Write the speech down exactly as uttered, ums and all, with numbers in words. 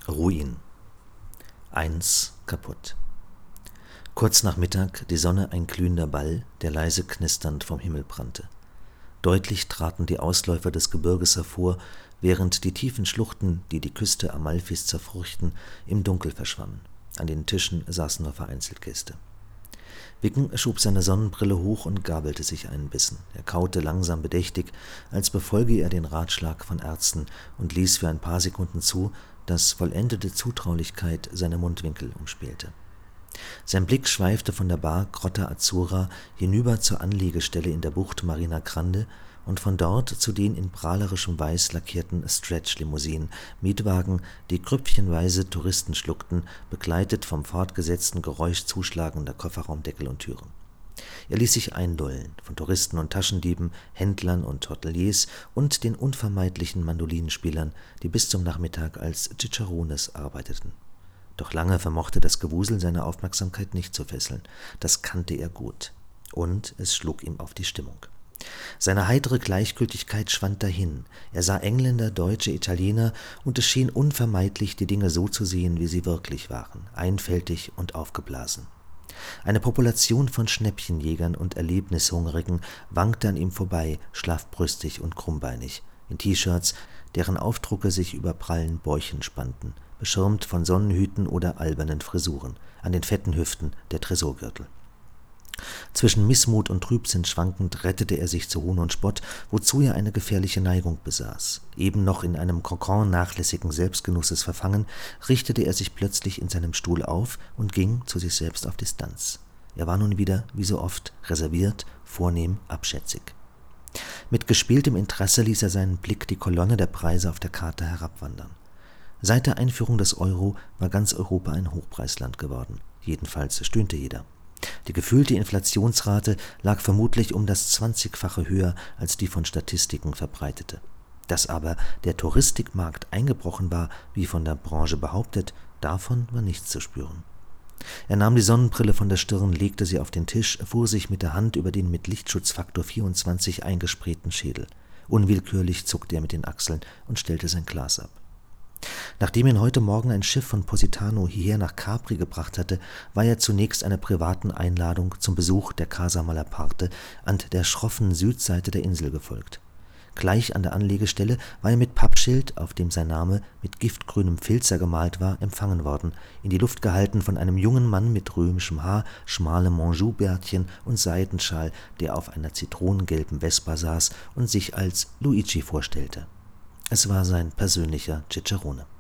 Ruin. Eins kaputt. Kurz nach Mittag, die Sonne ein glühender Ball, der leise knisternd vom Himmel brannte. Deutlich traten die Ausläufer des Gebirges hervor, während die tiefen Schluchten, die die Küste Amalfis zerfurchten, im Dunkel verschwammen. An den Tischen saßen nur vereinzelt Gäste. Wicken schob seine Sonnenbrille hoch und gabelte sich einen Bissen. Er kaute langsam bedächtig, als befolge er den Ratschlag von Ärzten und ließ für ein paar Sekunden zu, dass vollendete Zutraulichkeit seine Mundwinkel umspielte. Sein Blick schweifte von der Bar Grotta Azzurra hinüber zur Anlegestelle in der Bucht Marina Grande und von dort zu den in prahlerischem Weiß lackierten Stretch-Limousinen, Mietwagen, die grüppchenweise Touristen schluckten, begleitet vom fortgesetzten Geräusch zuschlagender Kofferraumdeckel und Türen. Er ließ sich eindollen von Touristen und Taschendieben, Händlern und Hoteliers und den unvermeidlichen Mandolinenspielern, die bis zum Nachmittag als Cicerones arbeiteten. Doch lange vermochte das Gewusel seine Aufmerksamkeit nicht zu fesseln. Das kannte er gut. Und es schlug ihm auf die Stimmung. Seine heitere Gleichgültigkeit schwand dahin. Er sah Engländer, Deutsche, Italiener, und es schien unvermeidlich, die Dinge so zu sehen, wie sie wirklich waren, einfältig und aufgeblasen. Eine Population von Schnäppchenjägern und Erlebnishungrigen wankte an ihm vorbei, schlaffbrüstig und krummbeinig, in T-Shirts, deren Aufdrucke sich über prallen Bäuchen spannten, beschirmt von Sonnenhüten oder albernen Frisuren, an den fetten Hüften der Tresorgürtel. Zwischen Missmut und Trübsinn schwankend rettete er sich zu Hohn und Spott, wozu er eine gefährliche Neigung besaß. Eben noch in einem Kokon nachlässigen Selbstgenusses verfangen, richtete er sich plötzlich in seinem Stuhl auf und ging zu sich selbst auf Distanz. Er war nun wieder, wie so oft, reserviert, vornehm, abschätzig. Mit gespieltem Interesse ließ er seinen Blick die Kolonne der Preise auf der Karte herabwandern. Seit der Einführung des Euro war ganz Europa ein Hochpreisland geworden. Jedenfalls stöhnte jeder. Die gefühlte Inflationsrate lag vermutlich um das Zwanzigfache höher als die von Statistiken verbreitete. Dass aber der Touristikmarkt eingebrochen war, wie von der Branche behauptet, davon war nichts zu spüren. Er nahm die Sonnenbrille von der Stirn, legte sie auf den Tisch, fuhr sich mit der Hand über den mit Lichtschutzfaktor vierundzwanzig eingesprayten Schädel. Unwillkürlich zuckte er mit den Achseln und stellte sein Glas ab. Nachdem ihn heute Morgen ein Schiff von Positano hierher nach Capri gebracht hatte, war er zunächst einer privaten Einladung zum Besuch der Casa Malaparte an der schroffen Südseite der Insel gefolgt. Gleich an der Anlegestelle war er mit Pappschild, auf dem sein Name mit giftgrünem Filzer gemalt war, empfangen worden, in die Luft gehalten von einem jungen Mann mit römischem Haar, schmalem Monjoubärtchen und Seidenschal, der auf einer zitronengelben Vespa saß und sich als Luigi vorstellte. Es war sein persönlicher Cicerone.